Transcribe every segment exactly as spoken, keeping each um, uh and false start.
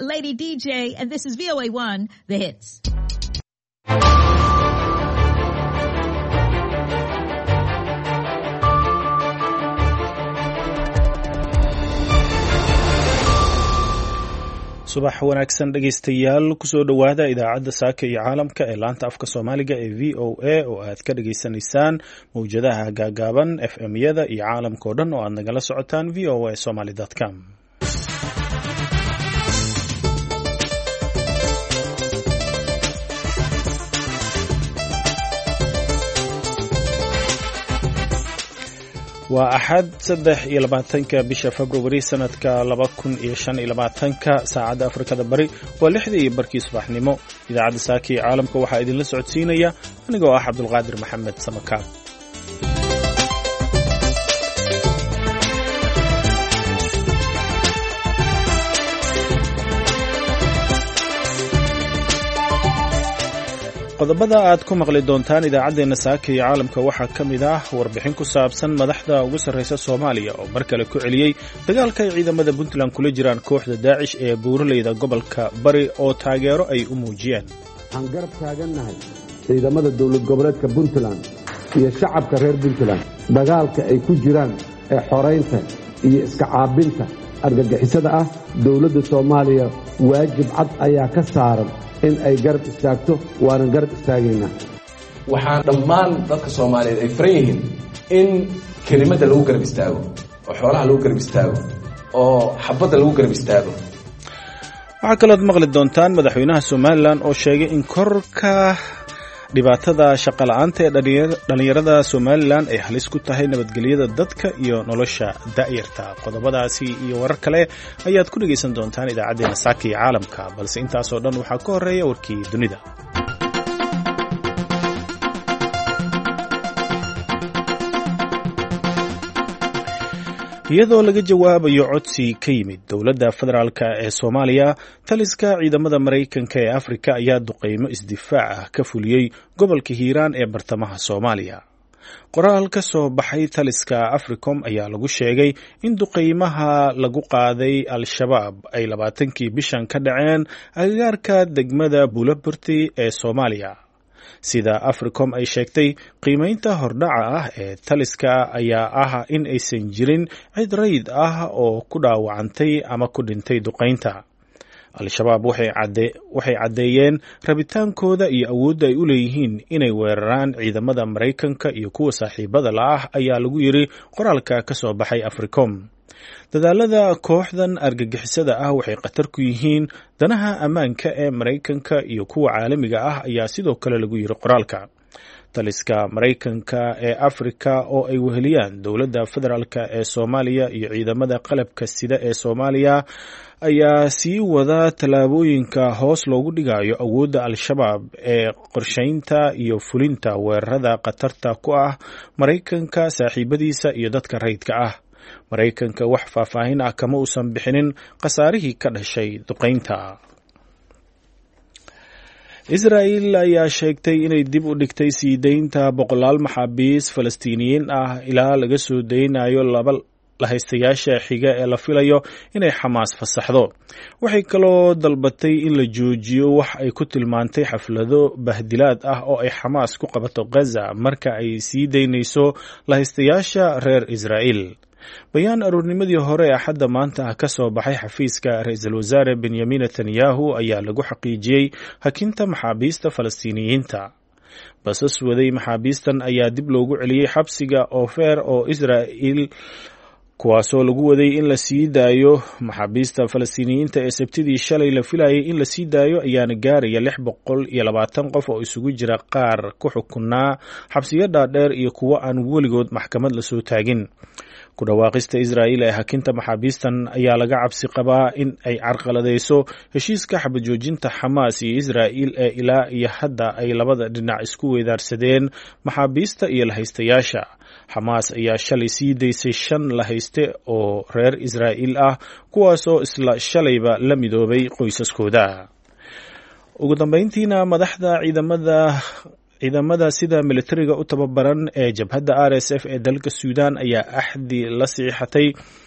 Lady D J, and this is V O A one, The Hits. subax wanaagsan dhegaystayaal kusoo dhowaada idaacadda saaka iyo caalamka ee laanta afka soomaaliga ee v o a oo aad ka dhagaysanaysaan mawjadaha gaagaaban f m yada iyo caalamka oo dhan oo aad nagala socotaan v o a somaly com. waa axad saddex iyo labaatanka bisha februari sanadka laba kun iyo shan iyo labaatanka saacadda afrikada bari waa lixdii iyo barkii subaxnimo. idaacadda saaka iyo caalamka waxaa idinla socodsiinaya anigoo ah cabdulqaadir maxamed samakaab. qodobada aad ku maqli doontaan idaacaddeenna saaka iyo caalamka waxaa ka mid ah warbixin ku saabsan madaxda ugu sarraysa soomaaliya oo mar kale ku celiyey dagaalka ay ciidamada puntland kula jiraan kooxda daacish ee buuraleyda gobolka bari oo taageero ay u muujiyeen. waxaan garab taagannahay ciidamada dowlad goboleedka puntland iyo shacabka reer puntland dagaalka ay ku jiraan ee xoraynta iyo iska caabinta argagixisada ah. dowladda soomaaliya waajib cad ayaa ka saaran in ay garab istaagto, waanan garab istaagaynaa. waxaan dhammaan dadka soomaaliyeed ay faran yihiin in kelimadda lagu garab istaago oo xoolaha lagu garab istaago oo xabadda lagu garab istaago. waxaa kalood maqli doontaan madaxweynaha somalilan oo sheegay in korka dhibaatada shaqola'aanta ee dhallinyarada somalilan ay halis ku tahay nabadgelyada dadka iyo nolosha da'yarta. qodobadaasi iyo warar kale ayaad ku dhegaysan doontaan idaacaddeenna saaka iyo caalamka, balse intaasoo dhan waxaa ka horreeya warkii dunida. iyadoo laga jawaabayo codsi ka yimid dowladda federaalk ee soomaaliya, taliska ciidamada maraykanka ee afrika ayaa duqeymo isdifaac ah ka fuliyey gobolka hiiraan ee bartamaha soomaaliya. qoraal ka soo baxay taliska africom ayaa lagu sheegay in duqeymaha lagu qaaday al-shabaab ay labaatankii bishan ka dhaceen agagaarka degmada buulaburti ee soomaaliya. sida africom ay sheegtay, qiimaynta hordhaca ah ee taliska ayaa ah in aysan jirin cid rayid ah oo ku dhaawacantay ama ku dhintay duqaynta. al-shabaab waxay caddeeyeen rabitaankooda iyo awoodda ay u leeyihiin inay weeraraan ciidamada maraykanka iyo kuwa saaxiibada la ah ayaa lagu yiri qoraalka ka soo baxay africom. dadaalada kooxdan argagixisada ah waxay khatar ku yihiin danaha ammaanka ee maraykanka iyo kuwa caalamiga ah ayaa sidoo kale lagu yiri qoraalka. taliska maraykanka ee afrika oo ay weheliyaan dowladda federaalk ee soomaaliya iyo ciidamada qalabka sida ee soomaaliya ayaa sii wada tallaabooyinka hoos loogu dhigayo awoodda al-shabaab ee qorshaynta iyo fulinta weerarada khatarta ku ah maraykanka, saaxiibadiisa iyo dadka rayidka ah. maraykanka wax faahfaahin ah kama uusan bixinin khasaarihii ka dhashay duqaynta. israa'il ayaa sheegtay inay dib u dhigtay sii daynta boqolaal maxaabiis falastiiniyiin ah ilaa laga soo daynayo laba lahaystayaasha xiga ee la filayo inay xamaas fasaxdo. waxay kaloo dalbatay in la joojiyo wax ay ku tilmaantay xaflado bahdilaad ah oo ay xamaas ku qabato gaza marka ay sii daynayso lahaystayaasha reer israa'iil. bayaan aroornimadii hore ee axadda maanta ka soo baxay xafiiska ra-iisul wasaare benyamin netanyahu ayaa lagu xaqiijiyey hakinta maxaabiista falastiiniyiinta. basas waday maxaabiistan ayaa dib loogu celiyey xabsiga ofer oo israa'iil, kuwaasoo lagu waday in la sii daayo. maxaabiista falastiiniyiinta ee sabtidii shalay la filayay in la sii daayo ayaana gaaraya lix boqol iyo labaatan qof oo isugu jira qaar ku xukunaa xabsiyo dhaadheer iyo kuwo aan weligood maxkamad lasoo taagin. ku dhawaaqista israa'iil ee hakinta maxaabiistan ayaa laga cabsi qabaa in ay carqaladayso heshiiska xabajoojinta xamaas iyo israa'iil ee ilaa iyo hadda ay labada dhinac isku weydaarsadeen maxaabiista iyo lahaystayaasha. xamaas ayaa shalay sii daysay shan lahayste oo reer israa'iil ah, kuwaasoo isla shalayba la midoobay qoysaskooda. ugu dambayntiina madaxda ciidamada ciidamada sida militariga u tababaran ee jabhadda R S F ee dalka Suudaan ayaa axdi la siixatay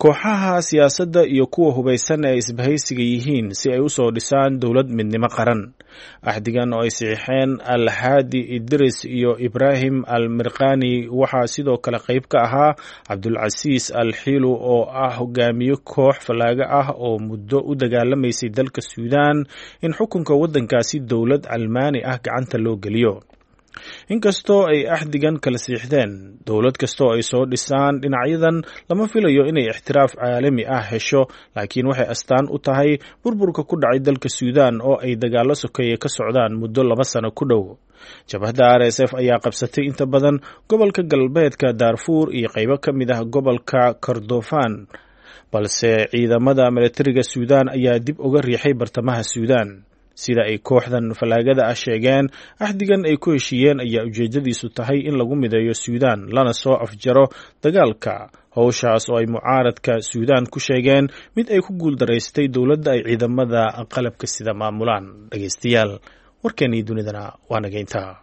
kooxaha siyaasadda iyo kuwa hubaysan ee isbahaysiga yihiin si ay u soo dhisaan dowlad midnimo qaran. axdigan oo ay saxiixeen Alhaadi Idris iyo Ibrahim Al-Mirqani waxaa sidoo kale qayb ka ahaa Cabdulcasiis Al-Xilu oo ah hogaamiye koox falaaga ah oo muddo u dagaalamaysay dalka Suudaan in xukunka waddankaasi dowlad Almaani ah gacanta loo geliyo. inkastoo ay axdigan kala siixdeen dowlad kastoo ay soo dhisaan dhinacyadan lama filayo inay ixtiraaf caalami ah hesho, laakiin waxay astaan u tahay burburka ku dhacay dalka Suudaan oo ay dagaallo sokeeye ka socdaan muddo laba sano ku dhow. jabhadda R S F ayaa qabsatay inta badan gobolka galbeedka Darfur iyo qaybo ka mid ah gobolka Kordofan, balse ciidamada militariga Suudaan ayaa dib uga riixay bartamaha Suudaan. sida ay kooxdan falaagada ah sheegeen, axdigan ay ku heshiiyeen ayaa ujeedadiisu tahay in lagu mideeyo Suudaan lana soo afjaro dagaalka. howshaas oo ay mucaaradka Suudaan ku sheegeen mid ay ku guuldaraystay dowladda ay ciidamada qalabka sida maamulaan. dhegeystayaal, warkeenii dunidana waa naga intaa.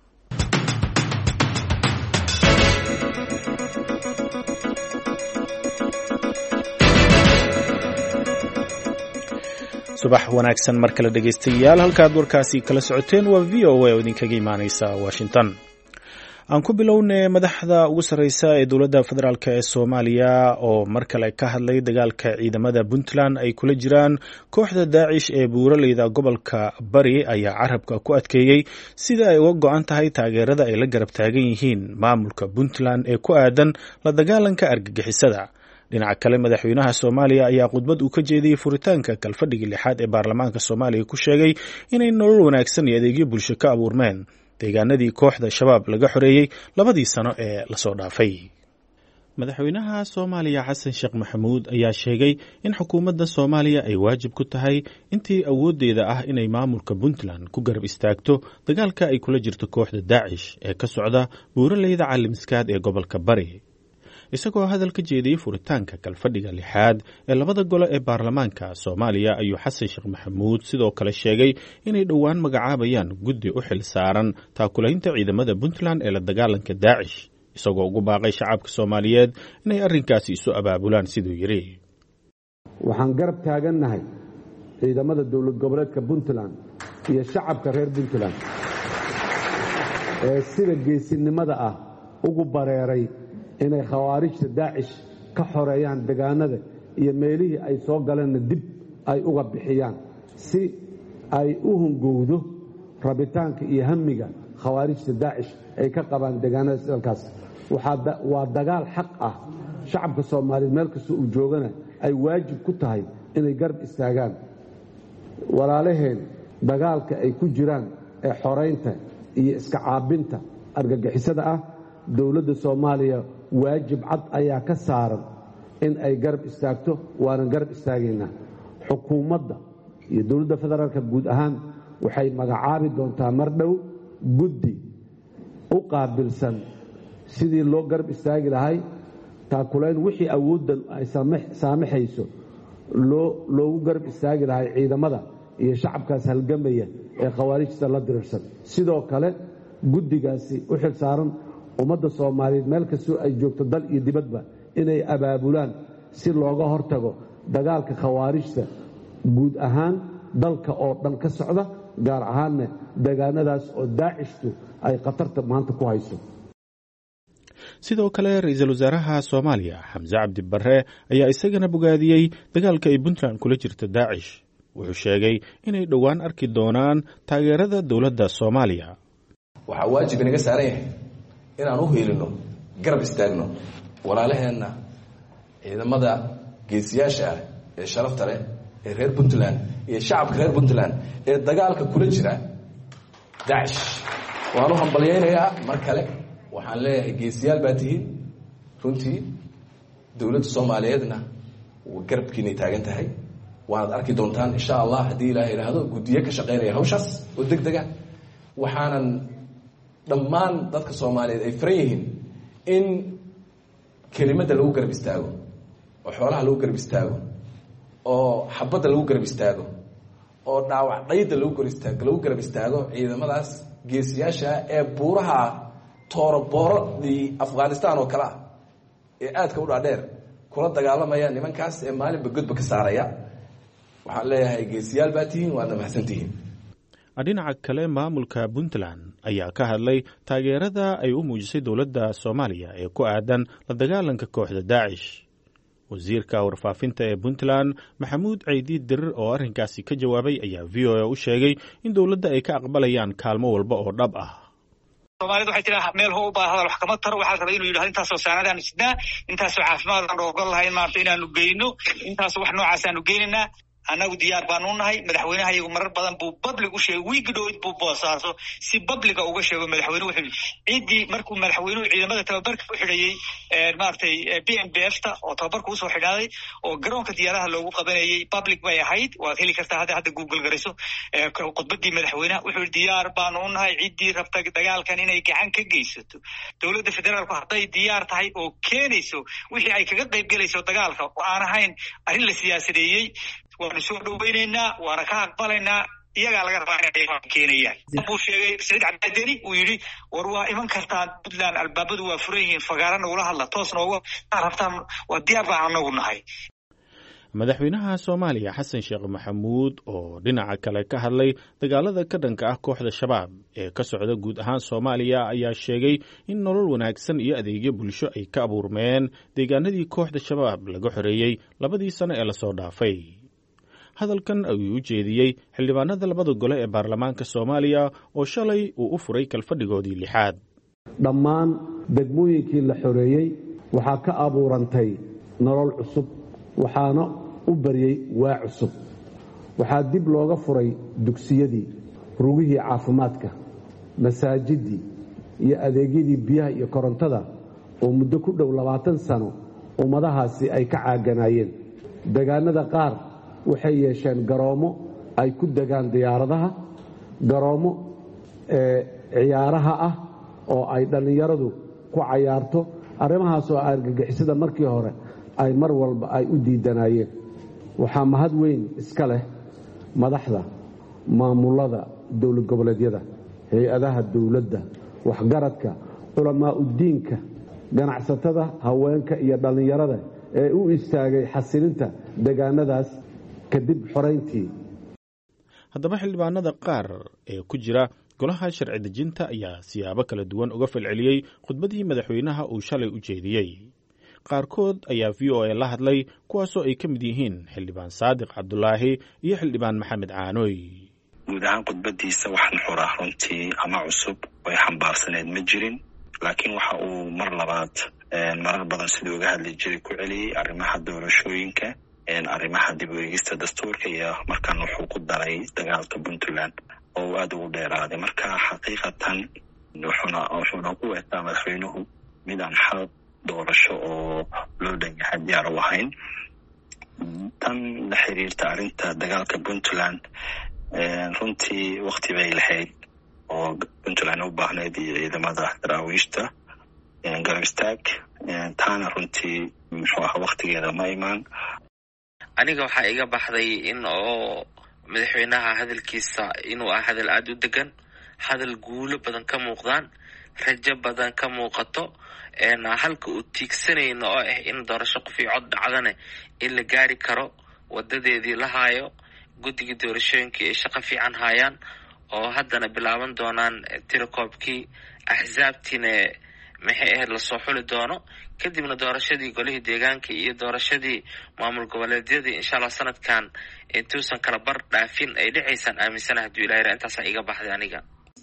subax wanaagsan mar kale dhegeystayaal, halkaad warkaasi kala socoteen waa V O A oo idinkaga imaaneysa Washington. aan ku bilownay madaxda ugu sarreysa ee dowladda federaalk ee Soomaaliya oo mar kale ka hadlay dagaalka ciidamada Puntland ay kula jiraan kooxda Daacish ee buuraleyda gobolka Bari ayaa carabka ku adkeeyey sida ay uga go'an tahay taageerada ay la garab taagan yihiin maamulka Puntland ee ku aadan la dagaalanka argagixisada. dhinaca kale, madaxweynaha Soomaaliya ayaa khudbad uu ka jeediyey furitaanka kalfadhiga lixaad ee baarlamaanka Soomaaliya ku sheegay inay nolol wanaagsan iyo adeegyo bulsho ka abuurmeen deegaanadii kooxda shabaab laga xoreeyey labadii sano ee lasoo dhaafay. madaxweynaha Soomaaliya Xasan Sheekh Maxamuud ayaa sheegay in xukuumadda Soomaaliya ay waajib ku tahay intii awoodeeda ah inay maamulka Puntland ku garab istaagto dagaalka ay kula jirto kooxda Daacish ee ka socda buuraleyda Caalamiskaad ee gobolka Bari. isagoo hadal ka jeediyey furitaanka kalfadhiga lixaad ee labada gole ee baarlamaanka Soomaaliya ayuu Xasan Sheekh Maxamuud sidoo kale sheegay inay dhowaan magacaabayaan guddi u xil saaran taakulaynta ciidamada Puntland ee la dagaalanka Daacish, isagoo ugu baaqay shacabka Soomaaliyeed inay arrinkaasi isu abaabulaan siduu yiri. waxaan garab taagannahay ciidamada dowlad goboleedka Puntland iyo shacabka reer Puntland ee sida geesinimada ah ugu bareeray inay khawaarijta Daacish ka xoreeyaan deegaanada iyo meelihii ay soo galeenna dib ay uga bixiyaan si ay u hungowdo rabitaanka iyo hamiga khawaarijta Daacish ay ka qabaan deegaanada dalkaas. waa dagaal xaq ah. shacabka Soomaaliyeed meel kasta uu joogana ay waajib ku tahay inay garab istaagaan walaalaheen dagaalka ay ku jiraan ee xoreynta iyo iska caabinta argagixisada ah. dowladda Soomaaliya waajib cad ayaa ka saaran in ay garab istaagto, waana garab istaagaynaa. xukuumadda iyo dowladda federaalka guud ahaan waxay magacaabi doontaa mar dhow guddi u qaabilsan sidii loo garab istaagi lahay taakulayn wixii awooddan ay saamaxayso loogu garab istaagi lahay ciidamada iyo shacabkaas halgamaya ee khawaarijta la dirirsan. sidoo kale guddigaasi u xil saaran ummadda Soomaaliyeed meel kastoo ay joogto dal iyo dibadba inay abaabulaan si looga hortago dagaalka khawaarijta guud ahaan dalka oo dhan ka socda, gaar ahaanna deegaanadaas oo Daacishtu ay khatarta maanta ku hayso. sidoo kale ra-iisul wasaaraha Soomaaliya Xamse Cabdi Barre ayaa isagana bogaadiyey dagaalka ay Puntland kula jirta Daacish. wuxuu sheegay inay dhowaan arki doonaan taageerada dowladda Soomaaliya. waxaa waajib inaga saaran yahay inaan u heelino garab istaagno walaalaheenna ciidamada geesiyaasha ah ee sharafta leh ee reer Puntland iyo shacabka reer Puntland ee dagaalka kula jira Daacish. waan u hambalyaynayaa mar kale, waxaan leeyahay geesiyaal baa tihiin. runtii dowladda Soomaaliyeedna garabkiinay taagan tahay. waanaad arki doontaan insha Allah haddii Ilaahay yidhaahdo guddiyo ka shaqaynaya hawshaas oo degdega. waxaanan dhammaan dadka Soomaaliyeed ay faran yihiin in kelimada lagu garab istaago oo xoolaha lagu garab istaago oo xabadda lagu garab istaago oo dhaawac dhayda lagu garab istaago lagu garab istaago ciidamadaas geesiyaasha ee buuraha toorobooradii Afghanistan oo kala ee aadka u dhaadheer kula dagaalamaya nimankaas ee maalinba godba ka saaraya waxaan leeyahay geesiyaal baa tihiin waadna mahadsantihiin. dhinaca kale maamulka puntland ayaa ka hadlay taageerada ay u muujisay dowladda soomaaliya ee ku aadan la dagaalanka kooxda daacish. wasiirka warfaafinta ee puntland maxamuud ceydi dirir oo arrinkaasi ka jawaabay ayaa v o a u sheegay in dowladda ay ka aqbalayaan kaalmo walba oo dhab ah. Soomaalidu waxay tiraa meel hoo u baahan wax kama taro waxaa rabay inuu yidhaahdo intaasoo saanadaan sidnaa intaasoo caafimaad aan ogol lahayn maarta inaanu geyno intaasoo wax noocaas aanu geynaynaa annagu diyaar baanu nahay. madaxweynaha iyagu marar badan buu public u sheegay wiigi dhoweyd buu boosaaso si publica uga sheego madaxweynuhu wuxuu ciidii markuu madaxweynuhu ciidamada tababarka u xidhayey maaragtay b m b f ta oo tababarka usoo xidhaaday oo garoonka diyaaraha loogu qabanayey public bay ahayd waad heli kartaa hadda hadda google garayso khudbadii madaxweynaha wuxuu diyaar baanu u nahay ciddii rabta dagaalkan inay gacan ka geysato. dowladda federaalku hadday diyaar tahay oo keenayso wixii ay kaga qayb gelayso dagaalka oo aan ahayn arrin la siyaasadeeyey waanu soo dhoweynaynaa waana ka aqbalaynaa iyagaa laga rabaa inay keenayaan. buu sheegay saciid cabdideni uu yidhi war waa iman kartaan puntland albaabadu waa furan yihiin fagaara nagula hadla toos nooga rabtaan waa diyaar baan anagu nahay. madaxweynaha soomaaliya xasan sheekh maxamuud oo dhinaca kale ka hadlay dagaalada ka dhanka ah kooxda shabaab ee ka socda guud ahaan soomaaliya ayaa sheegay in nolol wanaagsan iyo adeegyo bulsho ay ka abuurmeen deegaanadii kooxda shabaab laga xoreeyey labadii sano ee lasoo dhaafay. hadalkan ayuu u jeediyey xildhibaanada labada gole ee baarlamaanka soomaaliya oo shalay uu u furay kalfadhigoodii lixaad. dhammaan degmooyinkii la xoreeyey waxaa ka abuurantay nolol cusub waxaana u baryey waa cusub. waxaa dib looga furay dugsiyadii rugihii caafimaadka masaajidii iyo adeegyadii biyaha iyo korontada oo muddo ku dhow labaatan sano ummadahaasi ay ka caaganaayeen. deegaanada qaar waxay yeesheen garoomo ay ku degaan diyaaradaha garoomo ciyaaraha ah oo ay dhallinyaradu ku cayaarto arrimahaas oo argagixisada markii hore ay mar walba ay u diidanayeen. waxaa mahad weyn iska leh madaxda maamulada dowlad goboleedyada hay-adaha dowladda waxgaradka culamaa udiinka ganacsatada haweenka iyo dhallinyarada ee u istaagay xasilinta deegaanadaas kadib xorayntii. haddaba xildhibaanada qaar ee ku jira golaha sharci dejinta ayaa siyaabo kala duwan uga falceliyey khudbadii madaxweynaha uu shalay u jeediyey. qaarkood ayaa v o a la hadlay kuwaasoo ay ka mid yihiin xildhibaan saadiq cabdulaahi iyo xildhibaan maxamed caanooy. guud ahaan khudbadiisa wax nuxur ah runtii ama cusub way xambaarsaneed ma jirin laakiin waxa uu mar labaad marar badan siduu uga hadli jiray ku celiyey arrimaha doorashooyinka arrimaha dib u eegista dastuurka iyo markaan wuxuu ku daray dagaalka puntland oo aada ugu dheeraaday. marka xaqiiqatan wuxuuna wuxuuna ku weetaa madaxweynuhu mid aan xal doorasho oo loo dhan yahay diyaar u ahayn. tan la xiriirta arrinta dagaalka puntland runtii wakti bay lahayd oo puntland u baahneyd iyo ciidamada daraawiishta garab istaag taana runtii muxuu ahaa waktigeeda ma imaan. aniga waxaa iga baxday in oo madaxweynaha hadalkiisa inuu ah hadal aada u degan hadal guulo badan ka muuqdaan rajo badan ka muuqato halka uu tiigsanayno oo ah in doorasho qof iyo cod dhacdane in la gaari karo wadadeedii la haayo guddigii doorashooyinkii ay shaqo fiican haayaan oo haddana bilaaban doonaan tirakoobkii axsaabtiina maxay ahayd lasoo xuli doono kadibna doorashadii golihii deegaanka iyo doorashadii maamul goboleedyadii insha allah sanadkan intuusan kala bar dhaafin ay dhicaysaan aaminsana hadduu ilahay ra intaasaa iga baxday aniga.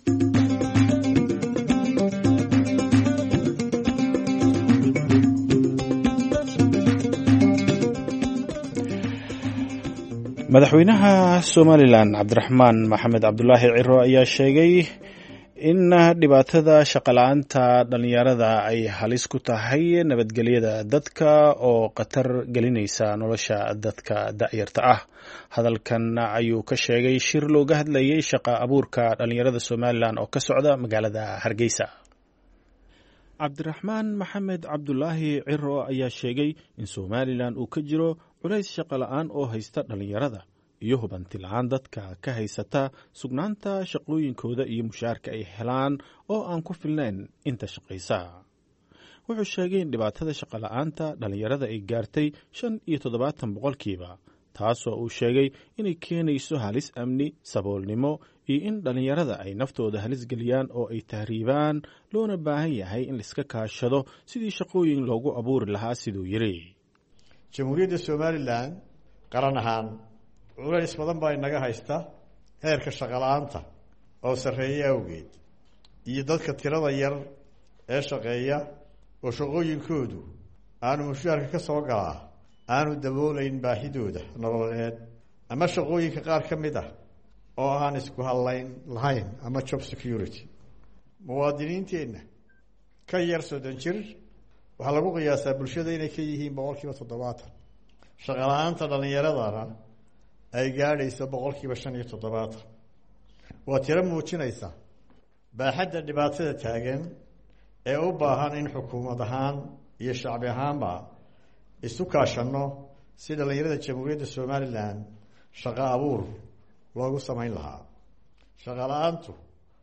madaxweynaha somalilan cabdiraxmaan maxamed cabdulaahi ciro ayaa sheegay in dhibaatada shaqala-aanta dhallinyarada ay halis ku tahay nabadgelyada dadka oo khatar gelinaysa nolosha dadka da'yarta ah. hadalkan ayuu ka sheegay shir looga hadlayay shaqa abuurka dhallinyarada somalilan oo ka socda magaalada hargeysa. cabdiraxmaan maxamed cabdulaahi ciro ayaa sheegay in somalilan uu ka jiro culays shaqo la-aan oo haysta dhallinyarada iyo hubanti la-aan dadka ka haysata sugnaanta shaqooyinkooda iyo mushaarka ay helaan oo aan ku filnayn inta shaqaysa. wuxuu sheegay in dhibaatada shaqola'aanta dhallinyarada ay gaartay shan iyo toddobaatan boqolkiiba taasoo uu sheegay inay keenayso halis amni saboolnimo iyo in dhallinyarada ay naftooda halis geliyaan oo ay tahriibaan loona baahan yahay in laiska kaashado sidii shaqooyin loogu abuuri lahaa siduu yidhi jamhuuriyadda somalilan qaran ahaan culays badan baa inaga haysta heerka shaqola'aanta oo sarreeya awgeed iyo dadka tirada yar ee shaqeeya oo shaqooyinkoodu aanu mushaharka ka soo galaa aanu daboolayn baahidooda nololeed ama shaqooyinka qaar ka mid ah oo aan isku hadlayn lahayn ama job security muwaadiniinteenna ka yar soddon jir waxaa lagu qiyaasaa bulshada inay ka yihiin boqol kiiba toddobaatan shaqola'aanta dhallinyaradana ay gaadhayso boqol kiiba shan iyo toddobaatan waa tiro muujinaysa baaxadda dhibaatada taagan ee u baahan in xukuumad ahaan iyo shacbi ahaanba isu kaashanno si dhallinyarada jamhuuriyadda somalilan shaqo abuur loogu samayn lahaa shaqola'aantu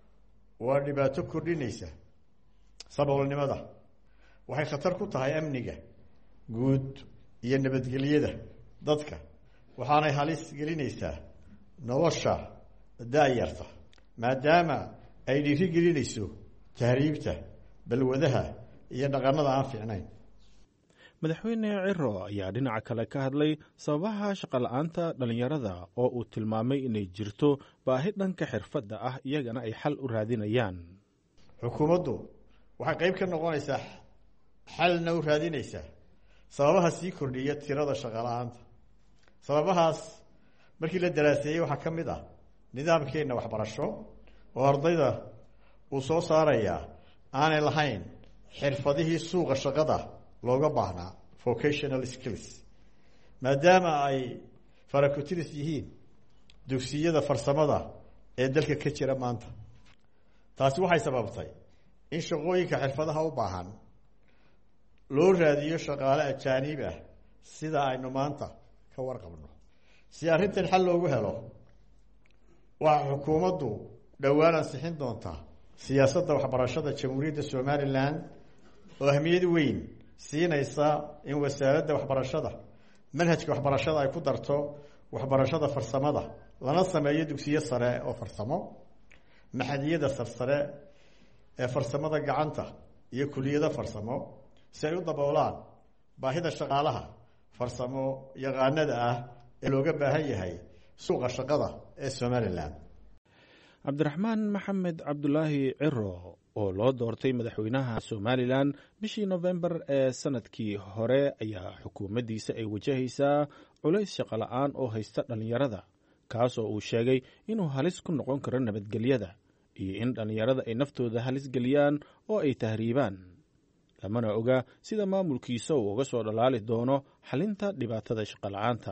waa dhibaato kordhinaysa saboolnimada waxay khatar ku tahay amniga guud iyo nabadgelyada dadka waxaanay halis gelinaysaa nolosha daayarta maadaama ay dhiiri gelinayso tahriibta balwadaha iyo dhaqanada aan fiicnayn madaxweyne ciro ayaa dhinaca kale ka hadlay sababaha shaqola'aanta dhallinyarada oo uu tilmaamay inay jirto baahi dhanka xirfadda ah iyagana ay xal u raadinayaan xukuumaddu waxay qayb ka noqonaysaa xalna u raadinaysaa sababaha sii kordhiya tirada shaqola'aanta sababahaas markii la daraaseeyey waxaa ka mid ah nidaamkeenna waxbarasho oo ardayda uu soo saarayaa aanay lahayn xirfadihii suuqa shaqada looga baahnaa vocational skills maadaama ay farakotiris yihiin dugsiyada farsamada ee dalka ka jira maanta taasi waxay sababtay in shaqooyinka xirfadaha u baahan loo raadiyo shaqaale ajaanib ah sida aynu maanta ka warqabno si arrintan xal loogu helo waxaa xukuumaddu dhowaan ansixin doontaa siyaasadda waxbarashada jamhuuriyadda somalilan oo ahmiyad weyn siinaysa in wasaaradda waxbarashada manhajka waxbarashada ay ku darto waxbarashada farsamada lana sameeyo dugsiyo sare oo farsamo maxadiyada sarsare ee farsamada gacanta iyo kuliyado farsamo si ay u daboolaan baahida shaqaalaha farsamo yaqaanada ah ee looga baahan yahay suuqa shaqada ee somalilan cabdiraxmaan maxamed cabdulaahi ciro oo loo doortay madaxweynaha somalilan bishii nofembar ee sanadkii hore ayaa xukuumaddiisa ay wajahaysaa culays shaqola'aan oo haysta dhallinyarada kaasoo uu sheegay inuu halis ku noqon karo nabadgelyada iyo in dhallinyarada ay naftooda halis geliyaan oo ay tahriibaan lamana oga sida maamulkiisa uu uga soo dhalaali doono xalinta dhibaatada shaqola'aanta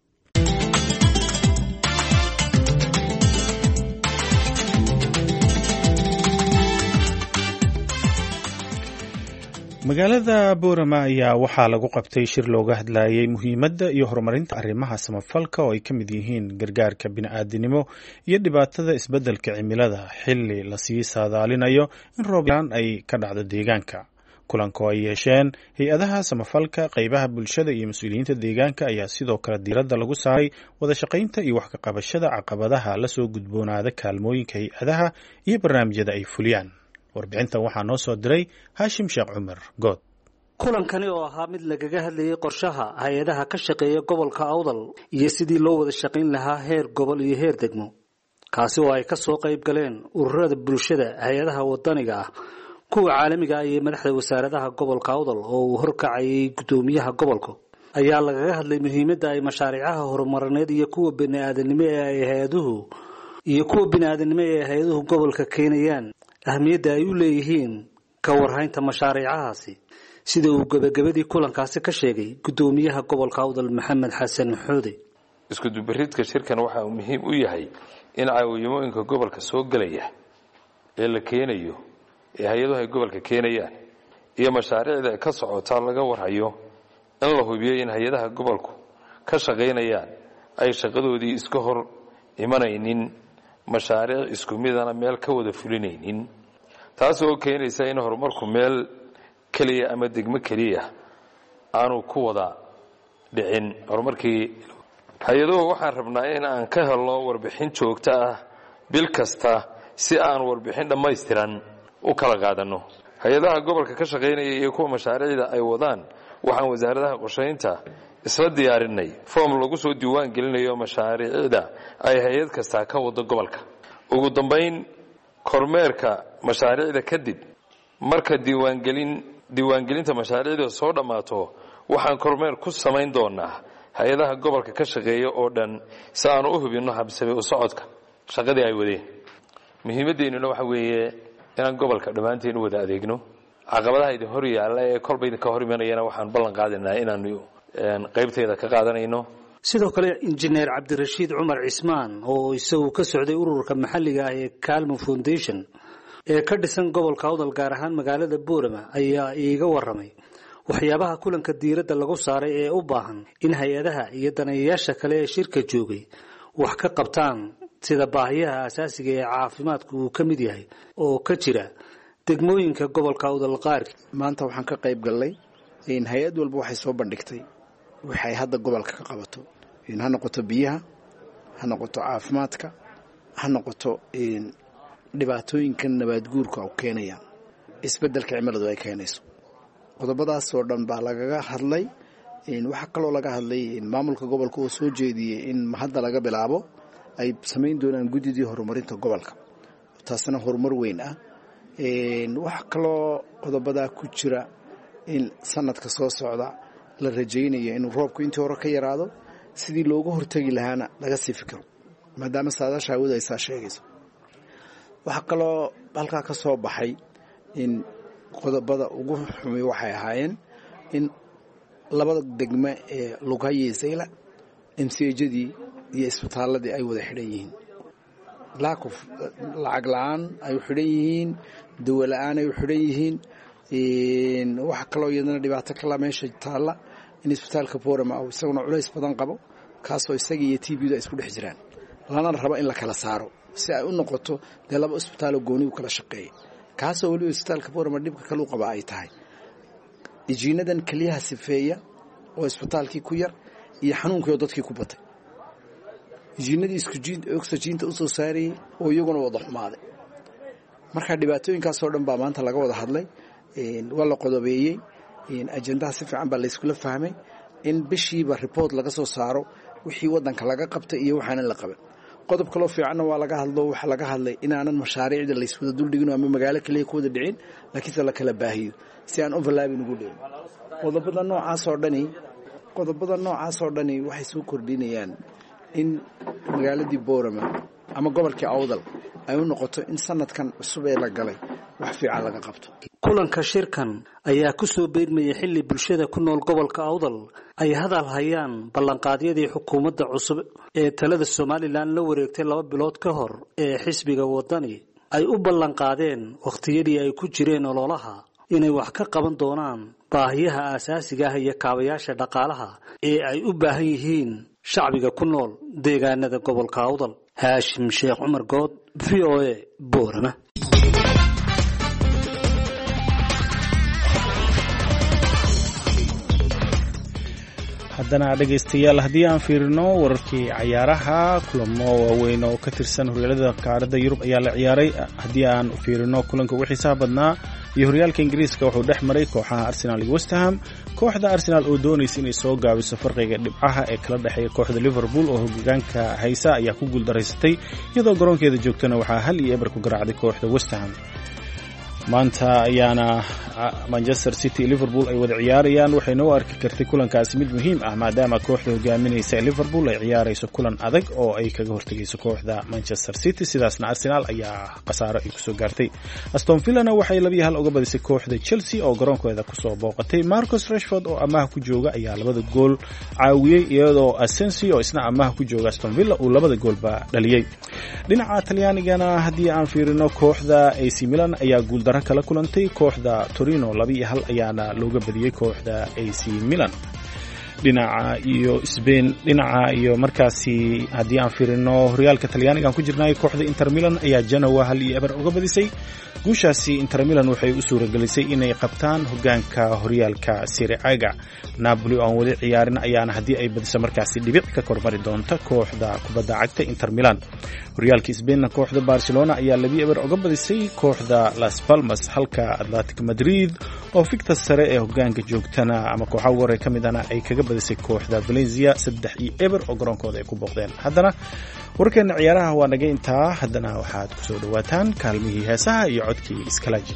magaalada boorama ayaa waxaa lagu qabtay shir looga hadlayay muhiimadda iyo horumarinta arrimaha samafalka oo ay ka mid yihiin gargaarka bini'aadinimo iyo dhibaatada isbeddelka cimilada xilli lasii saadaalinayo in rooblaan ay ka dhacdo deegaanka kulanka oo ay yeesheen hay-adaha samafalka qaybaha bulshada iyo mas-uuliyiinta deegaanka ayaa sidoo kale diiradda lagu saaray wada shaqaynta iyo wax ka qabashada caqabadaha lasoo gudboonaada kaalmooyinka hay-adaha iyo barnaamijyada ay fuliyaan warbixintan waxaa noo soo diray haashim sheekh cumar good kulankani oo ahaa mid lagaga hadlayay qorshaha hay-adaha ka shaqeeya gobolka awdal iyo sidii loo wada shaqayn lahaa heer gobol iyo heer degmo kaasi oo ay ka soo qayb galeen ururada bulshada hay-adaha wadaniga ah kuwa caalamiga ah iyo madaxda wasaaradaha gobolka awdal oo uu horkacayay guddoomiyaha gobolka ayaa lagaga hadlay muhiimadda ay mashaariicaha horumarineed iyo kuwa bini'aadanimo ee ay hay-aduhu iyo kuwa bini'aadanimo ee ay hay-aduhu gobolka keenayaan ahmiyadda ay u leeyihiin ka warhaynta mashaariicahaasi sida uu gabagabadii kulankaasi ka sheegay guddoomiyaha gobolka awdal maxamed xasan xuude isku dubaridka shirkan waxa uu muhiim u yahay in caawimooyinka gobolka soo galaya ee la keenayo ee hay-aduhu ay gobolka keenayaan iyo mashaariicda ka socota laga warhayo in la hubiyo in hay-adaha gobolku ka shaqaynayaan ay shaqadoodii iska hor imanaynin mashaariic isku midana meel ka wada fulinaynin taas oo keenaysa in horumarku meel keliya ama degmo keliya aanu ku wada dhicin horumarkii hay-aduhu waxaan rabnaa in aan ka helno warbixin joogto ah bil kasta si aan warbixin dhammaystiran u kala qaadanno hay-adaha gobolka ka shaqaynaya iyo kuwa mashaariicda ay wadaan waxaan wasaaradaha qorshaynta isla diyaarinay foom lagu soo diiwaan gelinayo mashaariicda ay hay-ad kasta ka wado gobolka ugu dambayn kormeerka mashaariicda kadib marka diiwaangelin diiwaangelinta mashaariicda soo dhammaato waxaan kormeer ku samayn doonaa hay-adaha gobolka ka shaqeeya oo dhan si aan u hubinno habsami u socodka shaqadii ay wadeen muhiimaddeennuna waxa weeye inaan gobolka dhammaanteen u wada adeegno caqabadaha idin hor yaalla ee kolba idinka hor imanayana waxaan ballan qaadinaa inaanu qaybteeda ka qaadanayno sidoo kale injineer cabdirashiid cumar cismaan oo isagu ka socday ururka maxalliga ah ee calmo foundation ee ka dhisan gobolka awdal gaar ahaan magaalada boorama ayaa iiga warramay waxyaabaha kulanka diiradda lagu saaray ee u baahan in hay-adaha iyo daneeyayaasha kale ee shirka joogay wax ka qabtaan sida baahiyaha asaasiga ee caafimaadku uu ka mid yahay oo ka jira degmooyinka gobolka awdal qaar maanta waxaan ka qayb gallay in hay-ad walba waxay soo bandhigtay waxay hadda gobolka ka qabato in ha noqoto biyaha ha noqoto caafimaadka ha noqoto dhibaatooyinka nabaad guurka oo keenaya isbeddelka cimiladu ay keenayso qodobadaas oo dhan baa lagaga hadlay waxaa kaloo laga hadlay maamulka gobolka oo soo jeediyey in hadda laga bilaabo ay samayn doonaan guddidii horumarinta gobolka taasna horumar weyn ah waxaa kaloo qodobadaa ku jira in sanadka soo socda la rajaynayo inuu roobku intii hore ka yaraado sidii looga hortegi lahaana laga sii fikiro maadaama saadaasha hawada ay saa sheegayso waxaa kaloo halkaa ka soo baxay in qodobada ugu xumi waxay ahaayeen in labada degme ee lughaye sayla mcjadii iyo isbitaaladii ay wada xidhan yihiin laakuf lacag la-aan ay u xidhan yihiin dawo la-aan ay u xidhan yihiin waxa kaloo iyadana dhibaato kala meesha taalla in isbitaalka boorama oo isaguna culays badan qabo kaasoo isaga iyo t bda isku dhex jiraan lana rabo in la kala saaro si ay u noqoto dee laba isbitaaloo gooni u kala shaqeeya kaasoo weliba isbitaalka boorama dhibka kalu qaba ay tahay ijiinadan keliyaha sifeeya oo isbitaalkii ku yar iyo xanuunkii oo dadkii ku batay ijiinadii oxyjiinta usoo saarayey oo iyaguna wada xumaaday marka dhibaatooyinkaasoo dhan baa maanta laga wada hadlay waa la qodobeeyey ajendaha si fiican baa layskula fahmay in bishiiba report laga soo saaro wixii wadanka laga qabtay iyo waxaanan la qaban qodob kaloo fiicanna waa laga hadlo waxa laga hadlay inaanan mashaariicda layswada duldhigin ama magaalo kaliya ku wada dhicin laakiinse la kala baahiyo si aan overlapping ugu dhicin qodobada noocaasoo dhani qodobada noocaasoo dhani waxay soo kordhinayaan in magaaladii boorama ama gobolkii awdal ay u noqoto in sanadkan cusub ee la galay wax fiican laga qabto kulanka shirkan ayaa ku soo beermayay xilli bulshada ku nool gobolka awdal ay hadal hayaan ballanqaadyadii xukuumadda cusub ee talada somalilan la wareegtay laba bilood ka hor ee xisbiga wadani ay u ballanqaadeen wakhtiyadii ay ku jireen ololaha inay wax ka qaban doonaan baahiyaha aasaasiga ah iyo kaabayaasha dhaqaalaha ee ay u baahan yihiin shacbiga ku nool deegaanada gobolka awdal haashim sheekh cumar good v o a boorama haddana dhegaystayaal haddii aan fiirino wararkii cayaaraha kulamo waaweyn oo ka tirsan horyaalada qaaradda yurub ayaa la ciyaaray haddii aan fiirino kulanka ugu xiisaha badnaa iyo horyaalka ingiriiska wuxuu dhex maray kooxaha arsenal iyo westham kooxda arsenal oo doonaysa inay soo gaabiso farqiga dhibcaha ee kala dhexeeya kooxda liverpool oo hogaanka haysa ayaa ku guuldaraysatay iyadoo garoonkeeda joogtana waxaa hal iyo eber ku garaacday kooxda westham maanta ayaana manchester city iyo liverpool ay wada ciyaarayaan waxayna u arki kartay kulankaasi mid muhiim ah maadaama kooxda hogaaminaysa liverpool ay ciyaarayso kulan adag oo ay kaga hortegayso kooxda manchester city sidaasna arsenal ayaa khasaaro ay kusoo gaartay aston villana waxay labiyo hal uga badisay kooxda chelsea oo garoonkeeda kusoo booqatay marcus rashford oo amaah ku jooga ayaa labada gool caawiyey iyadoo asensi oo isna amaah ku jooga aston villa uu labada goolba dhaliyey dhinaca talyaanigana haddii aan fiirino kooxda ac milan ayaa guul kala kulantay kooxda torino laba iyo hal ayaana looga badiyey kooxda ac milan dhinaca iyo Spain dhinaca iyo markaasi haddii aan fiirino horyaalka Talyaaniga aan ku jirnay kooxda Inter Milan ayaa Genoa hal iyo eber uga badisay guushaasi Inter Milan waxay u suuragelisay inay qabtaan hogaanka horyaalka Serie A-ga Napoli oo wali ciyaarin ayaana haddii ay badiso markaasi dhibic ka kormari doonta kooxda kubadda cagta Inter Milan horyaalka Spain kooxda Barcelona ayaa laba eber uga badisay kooxda Las Palmas halka Atletico Madrid oo fikta sare ee hogaanka joogtana ama kooxaha ugu horeeya kamidana ay kaga badisay kooxda Valencia saddex iyo eber oo garoonkooda ay ku booqdeen haddana warkeena ciyaaraha waa naga intaa haddana waxaad ku soo dhawaataan kaalmihii heesaha iyo codkii Iskalaaji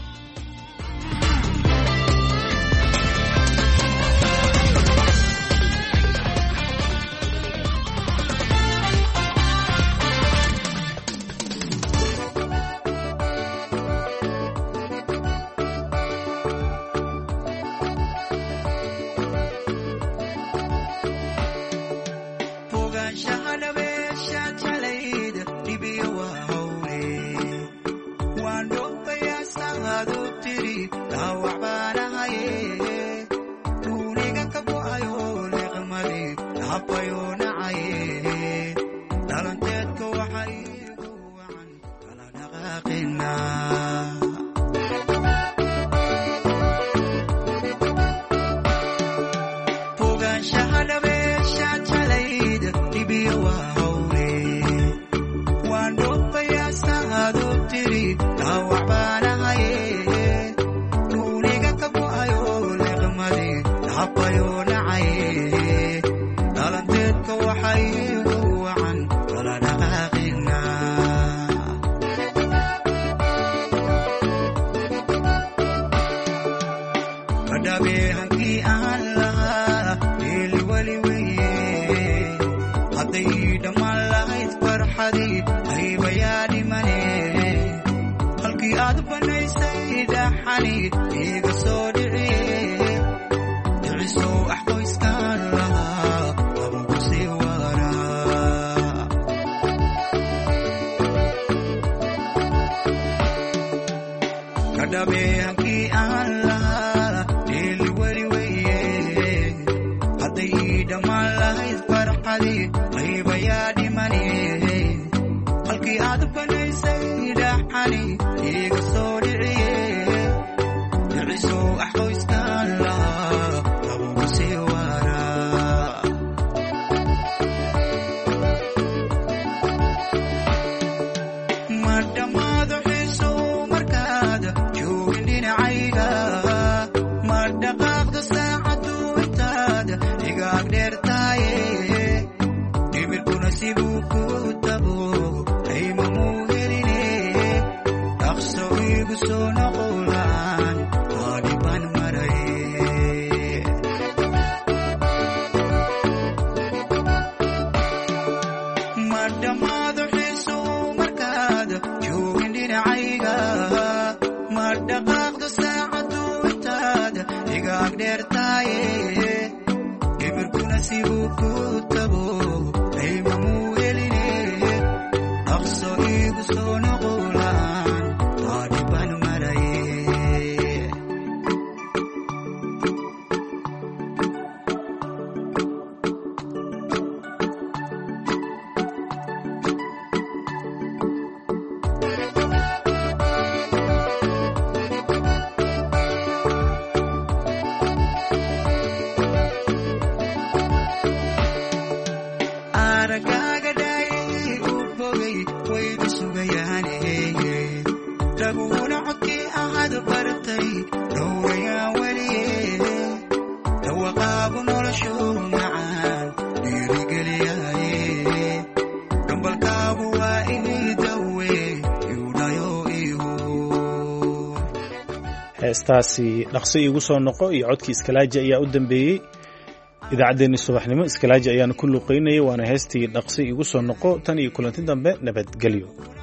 heestaasi dhaqso iigu soo noqo iyo codkii Iskalaaji ayaa u dambeeyay idaacadeena subaxnimo Iskalaaji ayaana ku luqeynayay waana heestii dhaqso iigu soo noqo tan iyo kulanti dambe nabadgelyo